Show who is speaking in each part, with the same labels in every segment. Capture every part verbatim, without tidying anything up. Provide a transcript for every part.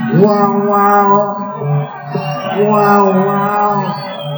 Speaker 1: Wow, wow. Wow, wow.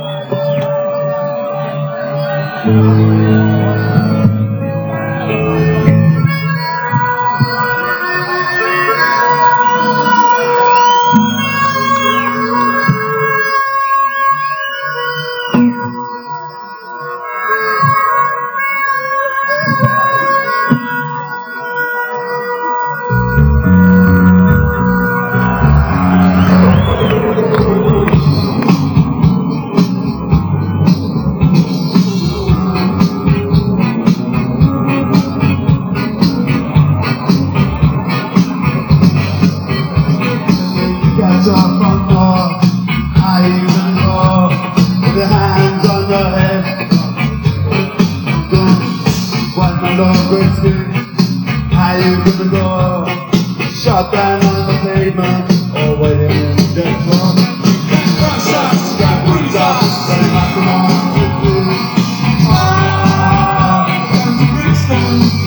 Speaker 1: Get up on more, high even more, with your hands on your head. Don't, when my Lord breaks in, how you gonna go? Shot down on the pavement, or waiting in the dead zone. Cross us, got boots up, running back the one with you. Ah, down to Brixton.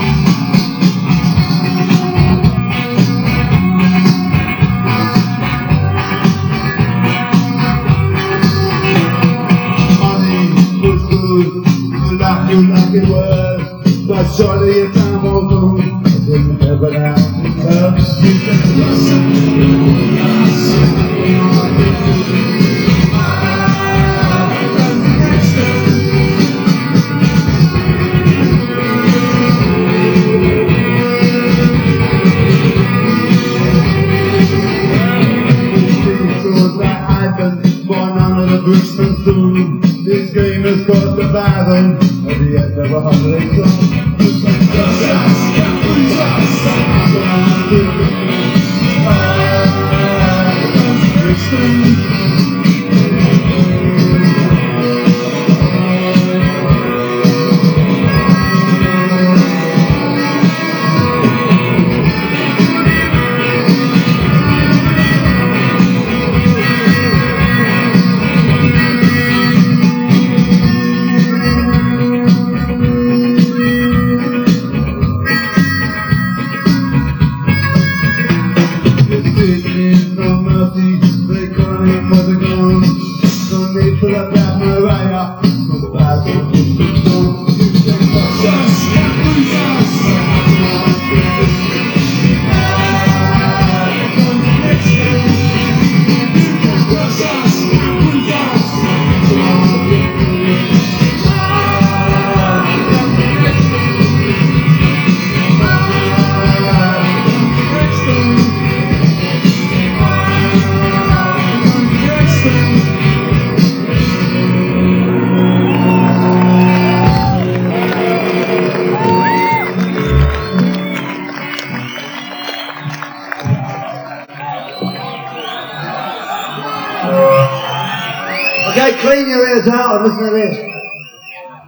Speaker 1: You like it was, but surely your time will go. I didn't ever have to love you. I've been born under the Brixton Zoo. This game has got the fathom at the end of a hundred songs. No mercy, they call him for the gun. No need for that bad Mariah, for the bad one is the song. You can touch us, lose us. Ah, comes the next thing. You can touch us, lose us. Ah, comes the next thing. Ah, comes the next thing. Okay, clean your ears out and listen to this.